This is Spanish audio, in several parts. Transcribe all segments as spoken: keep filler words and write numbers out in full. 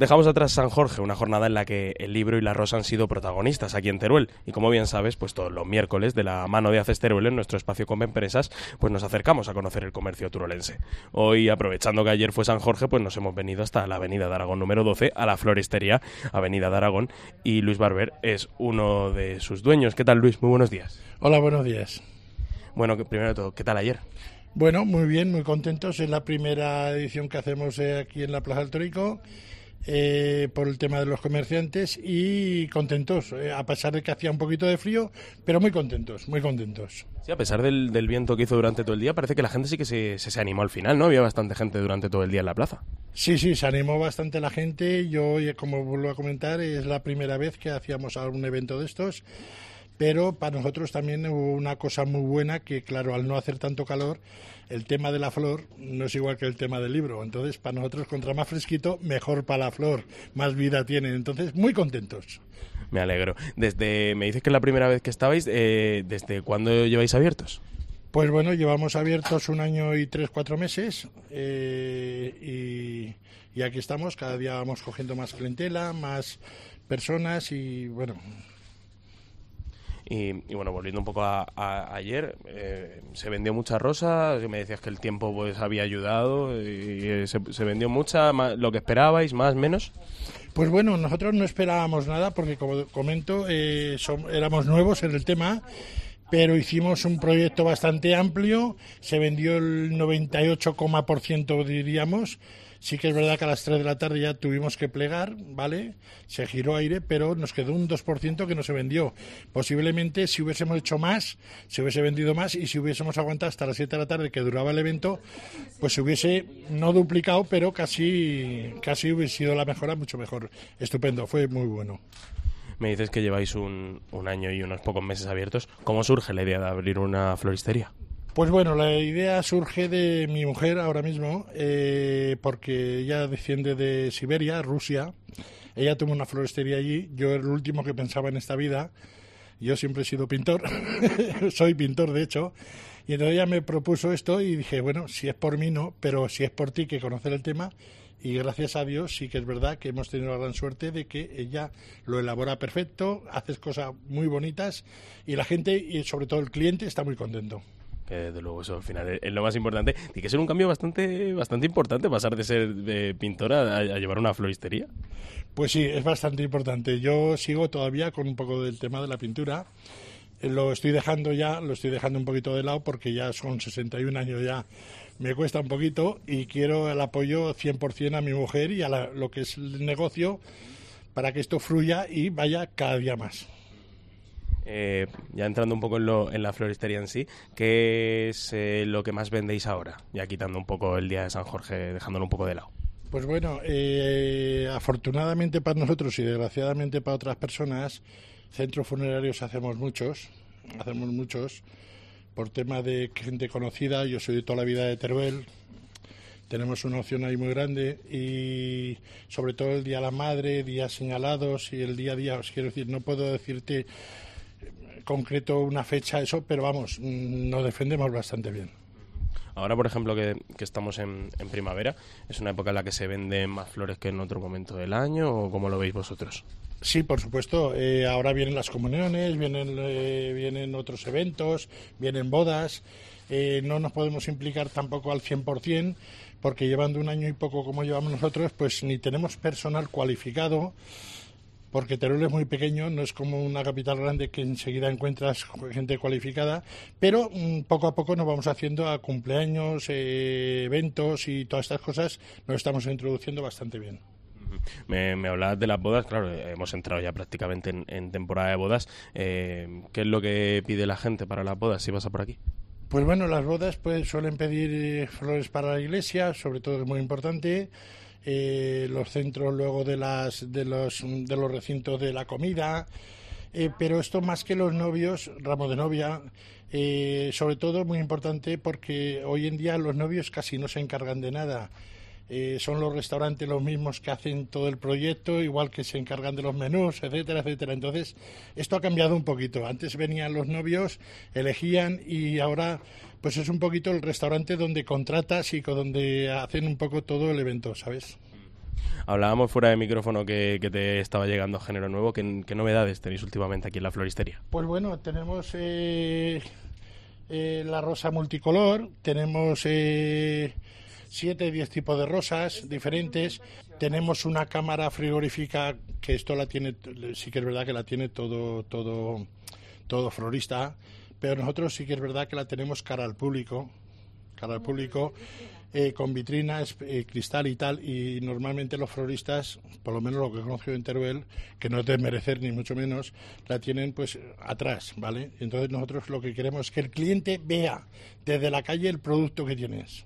Dejamos atrás San Jorge, una jornada en la que el libro y la rosa han sido protagonistas aquí en Teruel. Y como bien sabes, pues todos los miércoles, de la mano de Haces Teruel, en nuestro espacio Come Empresas, pues nos acercamos a conocer el comercio turolense. Hoy, aprovechando que ayer fue San Jorge, pues nos hemos venido hasta la Avenida de Aragón número doce, a la floristería Avenida de Aragón, y Luis Barber es uno de sus dueños. ¿Qué tal, Luis? Muy buenos días. Hola, buenos días. Bueno, primero de todo, ¿qué tal ayer? Bueno, muy bien, muy contentos. Es la primera edición que hacemos eh, aquí en la Plaza del Torico. Eh, por el tema de los comerciantes y contentos, eh, a pesar de que hacía un poquito de frío, pero muy contentos, muy contentos. Sí, a pesar del, del viento que hizo durante todo el día, parece que la gente sí que se, se, se animó al final, ¿no? Había bastante gente durante todo el día en la plaza. Sí, sí, se animó bastante la gente. Yo, como vuelvo a comentar, es la primera vez que hacíamos algún evento de estos. Pero para nosotros también hubo una cosa muy buena que, claro, al no hacer tanto calor, el tema de la flor no es igual que el tema del libro. Entonces, para nosotros, contra más fresquito, mejor para la flor, más vida tiene. Entonces, muy contentos. Me alegro. Desde, me dices que es la primera vez que estabais, eh, ¿desde cuándo lleváis abiertos? Pues bueno, llevamos abiertos un año y tres, cuatro meses eh, y, y aquí estamos. Cada día vamos cogiendo más clientela, más personas y bueno... Y, y bueno, volviendo un poco a, a, a ayer, eh, se vendió mucha rosa, me decías que el tiempo pues había ayudado, y, y se, se vendió mucha, más, lo que esperabais, más, menos. Pues bueno, nosotros no esperábamos nada porque, como comento, eh, son, éramos nuevos en el tema, pero hicimos un proyecto bastante amplio, se vendió el noventa y ocho por ciento diríamos. Sí que es verdad que a las tres de la tarde ya tuvimos que plegar, ¿vale? Se giró aire, pero nos quedó un dos por ciento que no se vendió. Posiblemente si hubiésemos hecho más, se hubiese vendido más, y si hubiésemos aguantado hasta las siete de la tarde que duraba el evento, pues se hubiese no duplicado, pero casi, casi hubiese sido la mejora mucho mejor. Estupendo, fue muy bueno. Me dices que lleváis un, un año y unos pocos meses abiertos. ¿Cómo surge la idea de abrir una floristería? Pues bueno, la idea surge de mi mujer ahora mismo, eh, porque ella desciende de Siberia, Rusia. Ella tuvo una floristería allí. Yo era el último que pensaba en esta vida. Yo siempre he sido pintor, soy pintor de hecho. Y entonces ella me propuso esto y dije, bueno, si es por mí no, pero si es por ti que conocer el tema. Y gracias a Dios sí que es verdad que hemos tenido la gran suerte de que ella lo elabora perfecto, hace cosas muy bonitas y la gente, y sobre todo el cliente, está muy contento. Que desde luego eso al final es lo más importante. Tiene que ser un cambio bastante bastante importante pasar de ser de pintora a, a llevar una floristería. Pues sí, es bastante importante. Yo sigo todavía con un poco del tema de la pintura. Lo estoy dejando ya, lo estoy dejando un poquito de lado porque ya son sesenta y un años ya. Me cuesta un poquito y quiero el apoyo cien por ciento a mi mujer y a la, lo que es el negocio para que esto fluya y vaya cada día más. Eh, ya entrando un poco en, lo, en la floristería en sí, ¿qué es eh, lo que más vendéis ahora? Ya quitando un poco el día de San Jorge, dejándolo un poco de lado. Pues bueno, eh, afortunadamente para nosotros y desgraciadamente para otras personas, centros funerarios hacemos muchos, hacemos muchos, por tema de gente conocida. Yo soy de toda la vida de Teruel. Tenemos una opción ahí muy grande y sobre todo el Día de la Madre, días señalados y el día a día, os quiero decir, no puedo decirte concreto una fecha, eso, pero vamos, nos defendemos bastante bien. Ahora, por ejemplo, que, que estamos en, en primavera, ¿es una época en la que se venden más flores que en otro momento del año o cómo lo veis vosotros? Sí, por supuesto. Eh, ahora vienen las comuniones, vienen, eh, vienen otros eventos, vienen bodas. Eh, no nos podemos implicar tampoco al cien por ciento porque llevando un año y poco como llevamos nosotros, pues ni tenemos personal cualificado, porque Teruel es muy pequeño, no es como una capital grande que enseguida encuentras gente cualificada, pero mmm, poco a poco nos vamos haciendo a cumpleaños, eh, eventos y todas estas cosas, nos estamos introduciendo bastante bien. Me, me hablabas de las bodas, claro, hemos entrado ya prácticamente en, en temporada de bodas. Eh, ¿Qué es lo que pide la gente para las bodas si pasa por aquí? Pues bueno, las bodas pues suelen pedir flores para la iglesia, sobre todo es muy importante. Eh, los centros luego de las de los de los recintos de la comida, eh, pero esto más que los novios, ramo de novia, eh, sobre todo muy importante porque hoy en día los novios casi no se encargan de nada. Eh, son los restaurantes los mismos que hacen todo el proyecto, igual que se encargan de los menús, etcétera, etcétera. Entonces, esto ha cambiado un poquito. Antes venían los novios, elegían y ahora pues es un poquito el restaurante donde contratas y donde hacen un poco todo el evento, ¿sabes? Hablábamos fuera de micrófono que, que te estaba llegando género nuevo. ¿Qué, qué novedades tenéis últimamente aquí en la floristería? Pues bueno, tenemos eh, eh, la rosa multicolor, tenemos eh, siete, diez tipos de rosas diferentes, tenemos una cámara frigorífica que esto la tiene, sí que es verdad que la tiene todo, todo, todo florista, pero nosotros sí que es verdad que la tenemos cara al público, cara al público. Eh, con vitrinas, eh, cristal y tal, y normalmente los floristas, por lo menos lo que conozco en Teruel, que no es de merecer ni mucho menos, la tienen pues atrás, ¿vale? Entonces nosotros lo que queremos es que el cliente vea desde la calle el producto que tienes,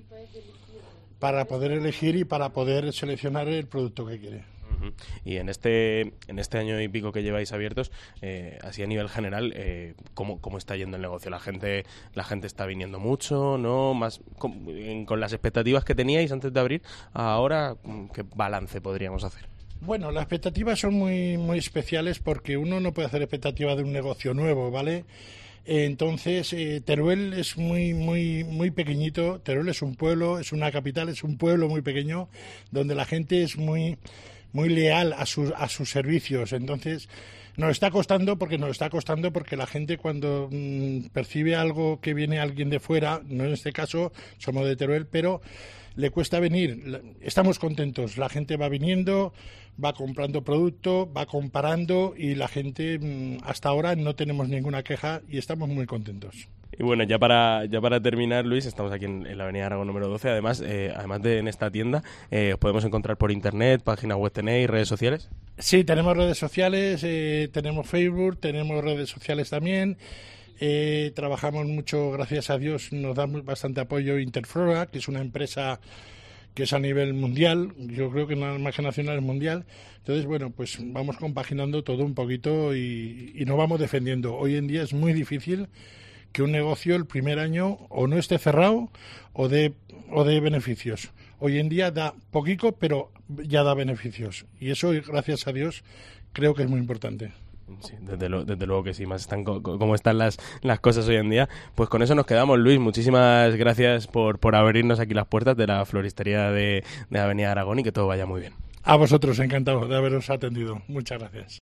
para poder elegir y para poder seleccionar el producto que quiere. Y en este en este año y pico que lleváis abiertos, eh, así a nivel general, eh, ¿cómo, ¿cómo está yendo el negocio? ¿La gente la gente está viniendo mucho, no? Más con, con las expectativas que teníais antes de abrir, ahora, ¿qué balance podríamos hacer? Bueno, las expectativas son muy muy especiales porque uno no puede hacer expectativas de un negocio nuevo, ¿vale? Entonces, eh, Teruel es muy muy muy pequeñito. Teruel es un pueblo, es una capital, es un pueblo muy pequeño donde la gente es muy muy leal a sus a sus servicios. Entonces nos está costando porque nos está costando porque la gente cuando mmm, percibe algo que viene alguien de fuera, no en este caso somos de Teruel, pero le cuesta venir. Estamos contentos, la gente va viniendo, va comprando producto, va comparando y la gente mmm, hasta ahora no tenemos ninguna queja y estamos muy contentos. Y bueno, ya para ya para terminar, Luis, estamos aquí en, en la avenida Aragón número doce. Además, eh, además de en esta tienda, eh, os podemos encontrar por internet, página web tenéis, redes sociales. Sí, tenemos redes sociales, eh, tenemos Facebook, tenemos redes sociales también. Eh, trabajamos mucho, gracias a Dios, nos da bastante apoyo Interflora, que es una empresa que es a nivel mundial, yo creo que nada más que nacional es mundial. Entonces, bueno, pues vamos compaginando todo un poquito y, y nos vamos defendiendo. Hoy en día es muy difícil que un negocio el primer año o no esté cerrado o de o de beneficios. Hoy en día da poquito, pero ya da beneficios. Y eso, gracias a Dios, creo que es muy importante. Sí, desde, lo, desde luego que sí, más están co como están las, las cosas hoy en día. Pues con eso nos quedamos, Luis. Muchísimas gracias por, por abrirnos aquí las puertas de la floristería de, de Avenida Aragón y que todo vaya muy bien. A vosotros, encantado de haberos atendido. Muchas gracias.